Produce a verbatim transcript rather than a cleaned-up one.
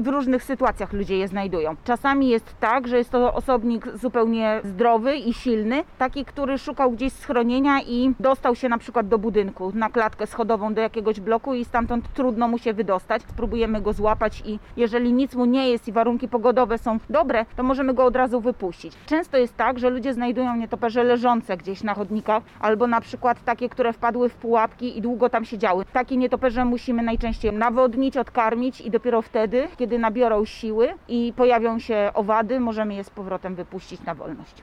w różnych sytuacjach ludzie je znajdują. Czasami jest tak, że jest to osobnik zupełnie zdrowy i silny, taki, który szukał gdzieś schronienia i dostał się na przykład do budynku, na klatkę schodową do jakiegoś bloku i stamtąd trudno mu się wydostać. Spróbujemy go złapać i jeżeli nic mu nie jest i warunki pogodowe są dobre, to możemy go od razu wypuścić. Często jest tak, że ludzie znajdują nietoperze leżące gdzieś na chodnikach albo na przykład takie, które wpadły w pułapki i długo tam siedziały. Takie nietoperze musimy najczęściej nawodnić, odkarmić i dopiero wtedy, kiedy nabiorą siły i pojawią się owady, możemy je z powrotem wypuścić na wolność.